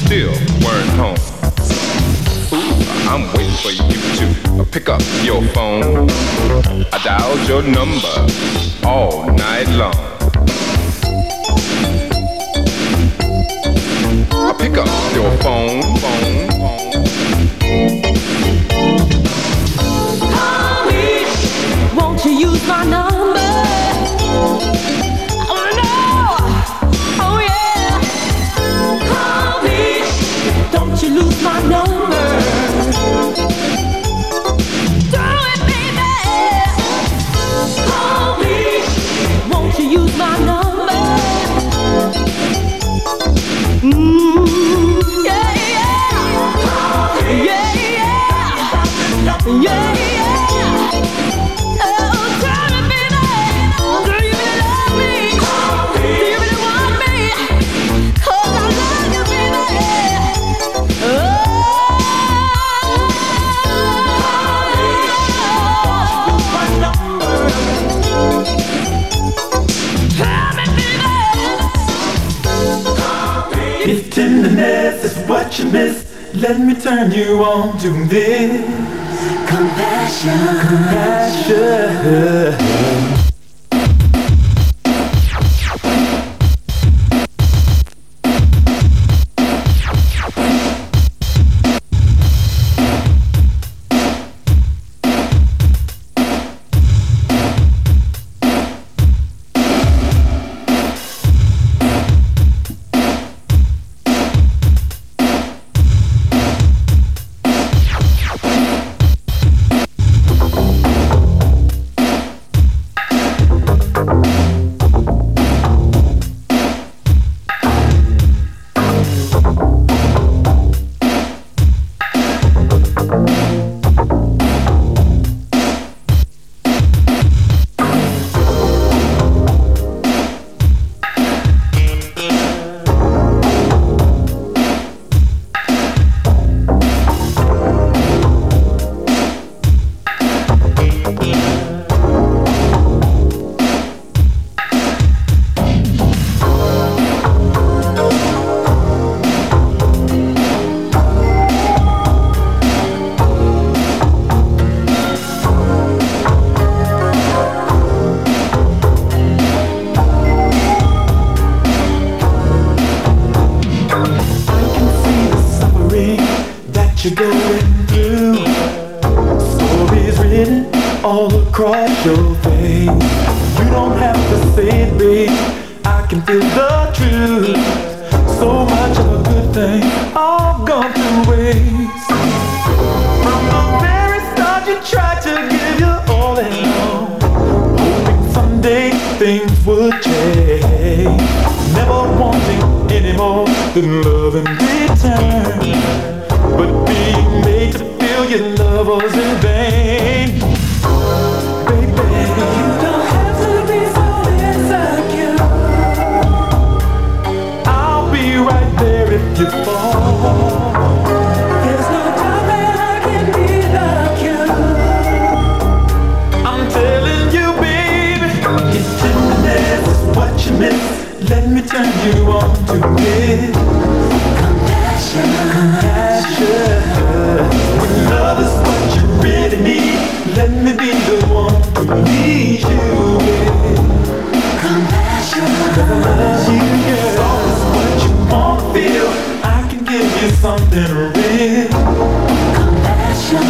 still weren't home. Ooh, I'm waiting for you to pick up your phone. I dialed your number all night long. I pick up your phone. Honey, won't you use my number? Oh no, oh yeah. Honey, don't you lose my number. Do it, baby. Honey, won't you use my number? Yeah, yeah, yeah, yeah, yeah, yeah. Oh, tell me, baby, do you really love me? Do you really want me? 'Cause I love you, baby. Tell me, baby. If tenderness is what you miss, let me turn you on to this. Compassion. You're going through stories written all across your face. You don't have to say it, babe. I can feel the truth. So much of a good thing all gone to waste. From the very start you tried to give your all and all, hoping someday things would change. Never wanting any more than love in return, but being made to feel your love was in vain. Baby, you don't have to be so insecure. I'll be right there if you fall. There's no doubt that I can be the cure. I'm telling you, baby, if tenderness is what you miss, let me turn you on to this. Compassion. When love is what you really need, let me be the one to lead you with compassion. 'Cause I love you, girl. Love is what you want to feel. I can give you something real. Compassion.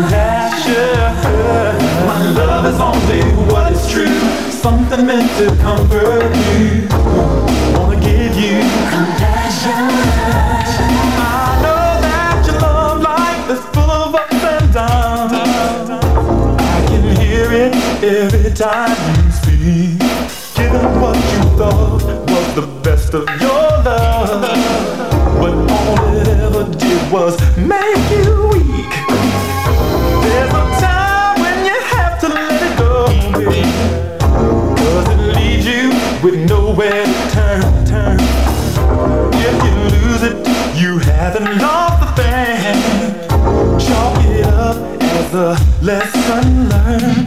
My love is only what is true. Something meant to comfort you. Wanna give you compassion. I know that your love life is full of ups and downs. I can hear it every time you speak. Given what you thought was the best of your love, but all it ever did was make you weak. There's a time when you have to let it go, baby, 'cause it leaves you with nowhere to turn. If you lose it, you haven't lost the thing. Chalk it up as a lesson learned.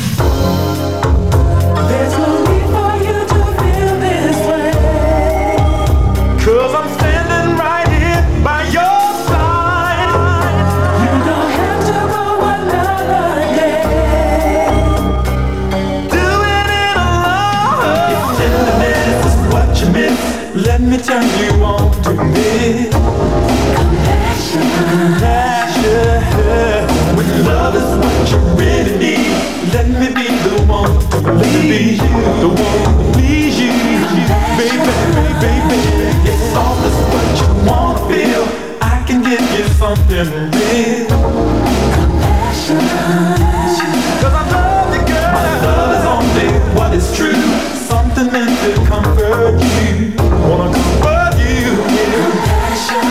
There's no need for you to feel this way, 'cause I'm standing right here by When love is what you really need, let me be the one to lead you, the one to please you, baby, baby. It's all this what you wanna feel. I can give you something real. Compassion. 'Cause I love you, girl. My love is only what is true. Something meant to comfort you. Wanna comfort you. Compassion.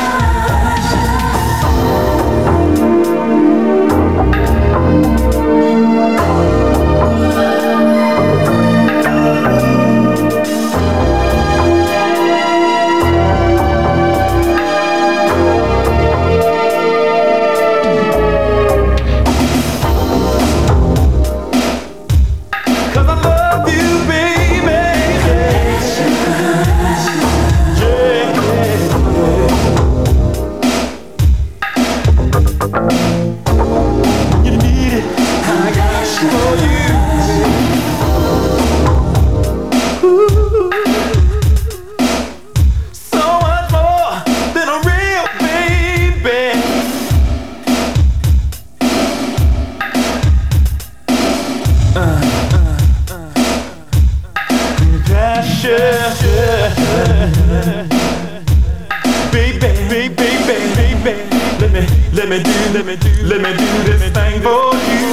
Let me do this thing for you.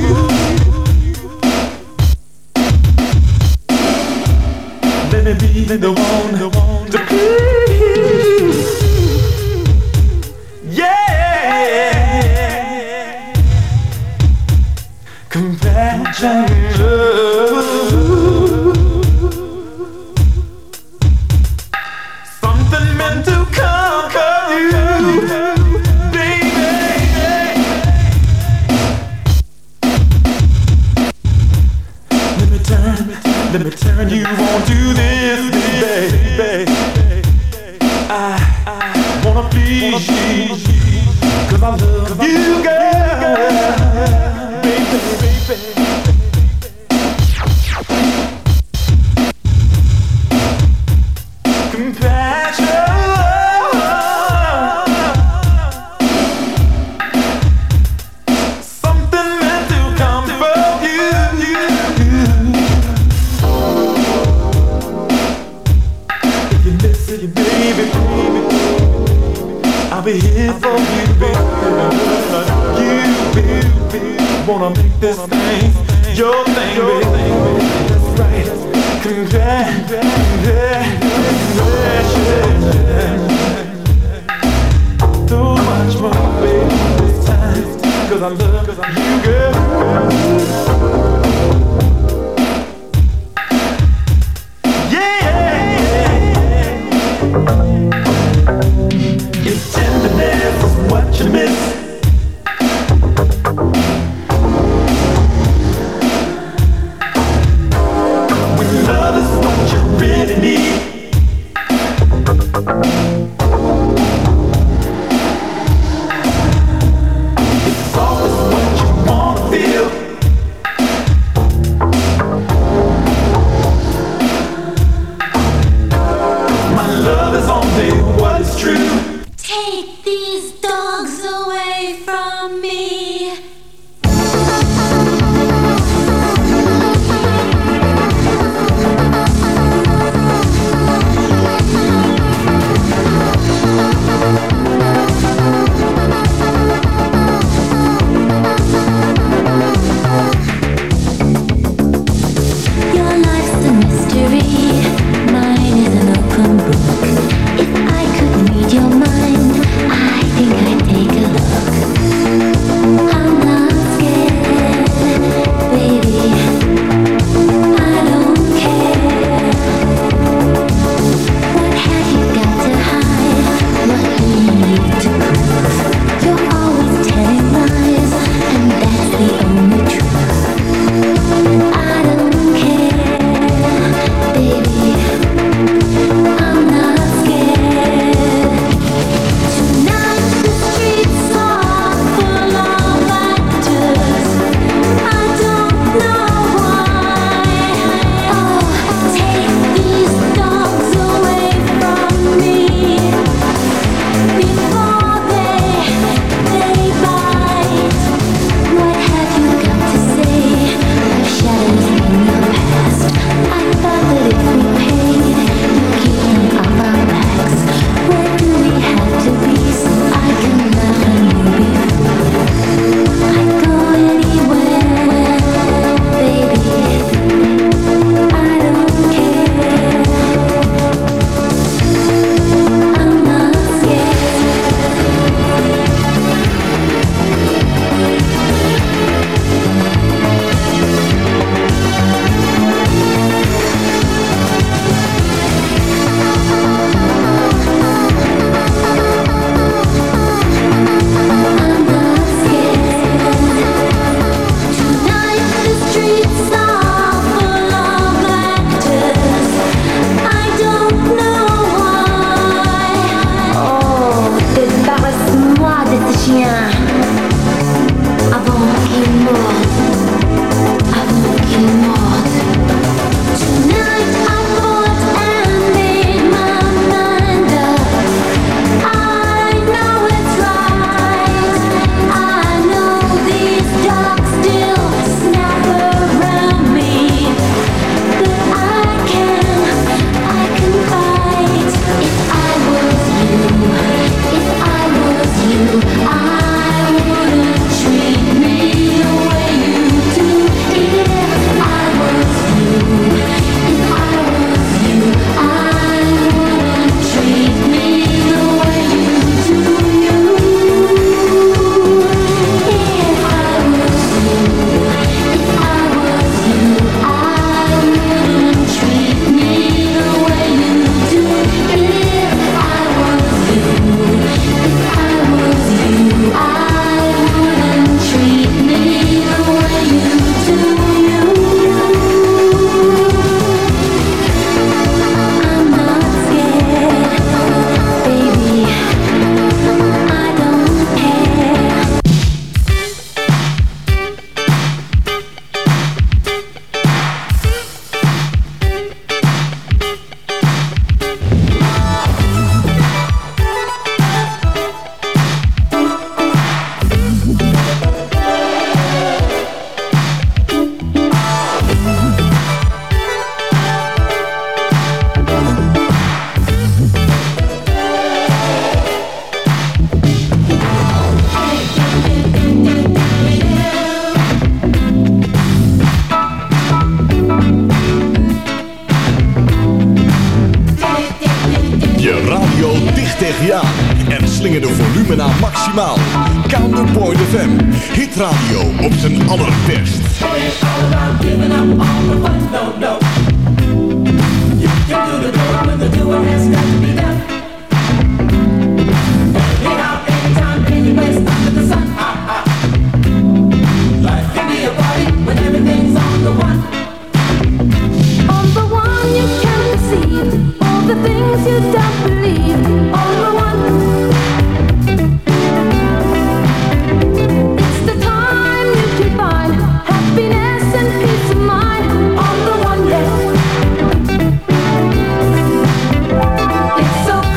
Let me be the one to please. Yeah. Compassion. Something meant to conquer you. Let me turn you on to this, baby. I wanna please you, 'cause I love you, girl. Baby, baby. Compassion. Something meant to comfort you. Baby, I'll be here for you, baby. You, baby, wanna make this thing your thing, baby. That's right. Congratulations. Too much more, baby, this time. 'Cause I love you, girl. If tenderness is what you miss, when love is what you really need, it's always what you wanna feel. My love is only what is true. Take these dogs away from me. Your life's a mystery. Mine is an open book. If I could read your mind, I think I'd take a look. I'm not en slinger de volume naar maximaal. Counterpoint FM, hitradio op zijn allerbest. Life can be a party when everything's on the one. On the one you can't perceive all the things you don't believe. On the one, it's the time you can find happiness and peace of mind. On the one, yes, it's so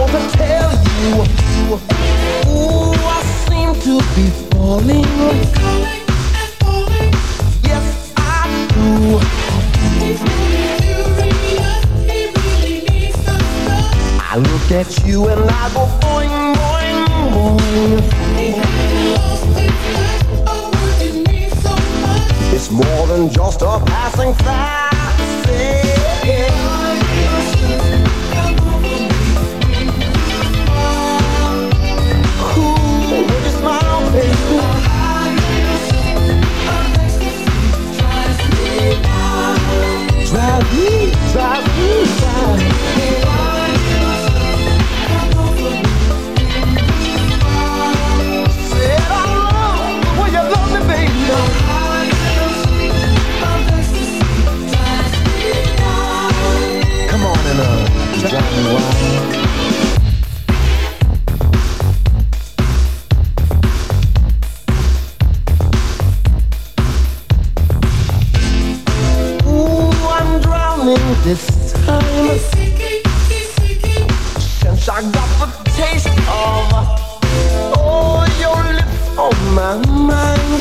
want to tell you, ooh, I seem to be falling. Yes, I do. I look at you and I go boing, boing, boing. It's more than just a passing fancy. Cool, with your smile, baby. Drive me, drive me, drive me. Said I love when you love me, baby. Come on and drive me wild. Ooh, I'm drowning this time. Since I got the taste of your lips on my mind.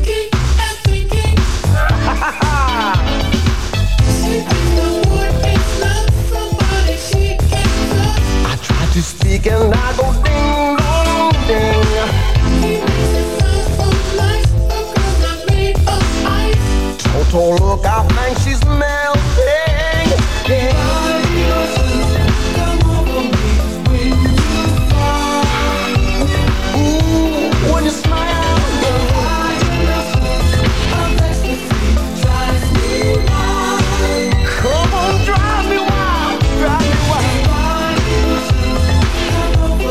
I try to speak and I go ding dong ding. Total look, I think she's melting. Ooh, when you smile, come on, drive me wild, drive me wild.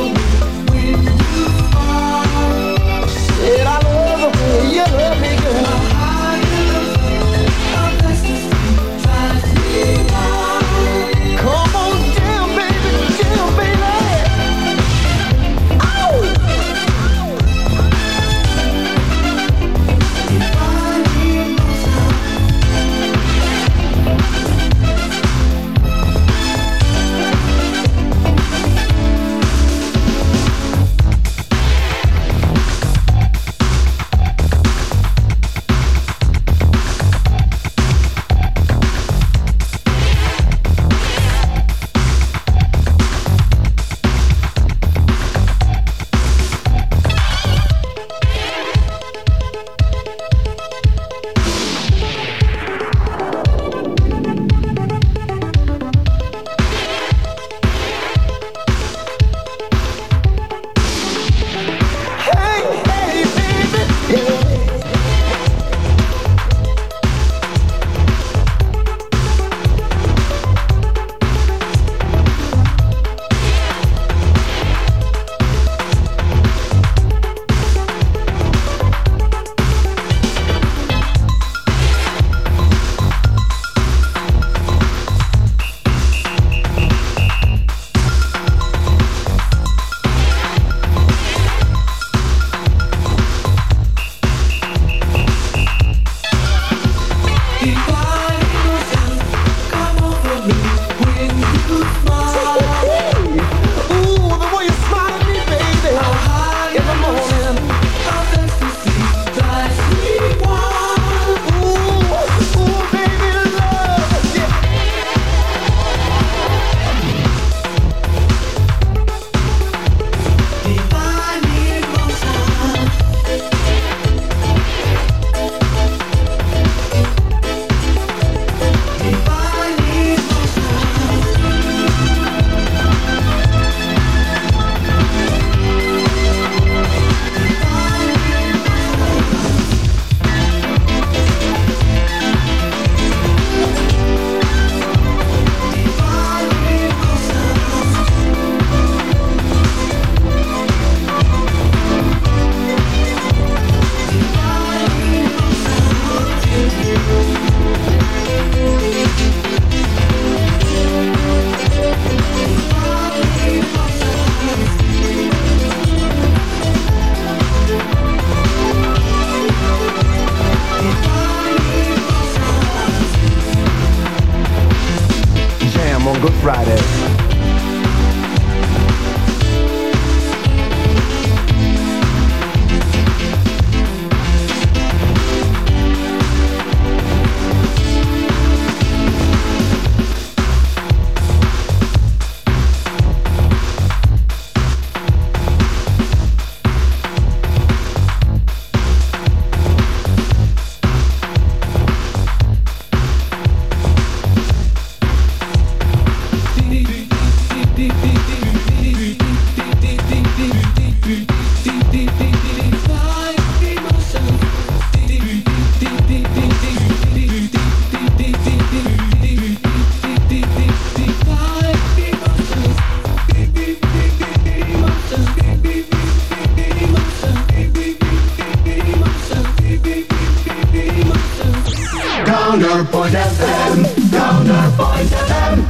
Counterpoint FM, Counterpoint FM.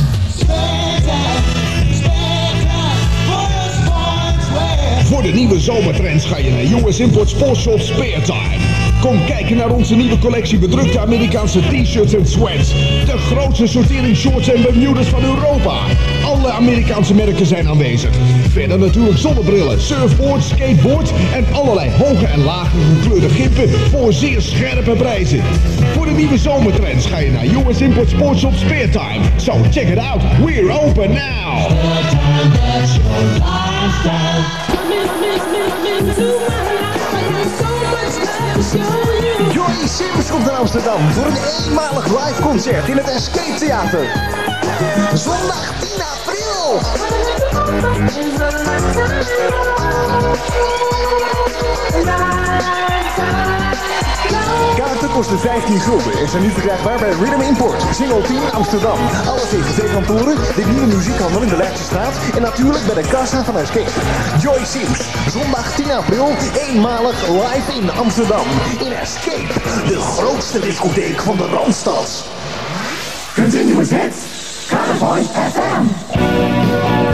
Voor de nieuwe zomertrends ga je naar US Import Sportshop Speartime. Kom kijken naar onze nieuwe collectie bedrukte Amerikaanse t-shirts en sweats. De grootste sortering shorts en Bermudas van Europa. Alle Amerikaanse merken zijn aanwezig. Verder natuurlijk zonnebrillen, surfboards, skateboards en allerlei hoge en lage gekleurde gimpen voor zeer scherpe prijzen. Voor de nieuwe zomertrends ga je naar US Import Sportshop Speartime. So check it out, we're open now! Joy Sims komt naar Amsterdam voor een eenmalig live concert in het Escape Theater. Zondag 10 april. Kaarten kosten 15 gulden en zijn nu verkrijgbaar bij Rhythm Import, Single 10 Amsterdam. Alle CVV-kantoren, de nieuwe muziekhandel in de Leidsestraat en natuurlijk bij de kassa van Escape. Joy Sims, zondag 10 april, eenmalig live in Amsterdam. In Escape, de grootste discotheek van de Randstad. Continuous hits, Counterpoint FM.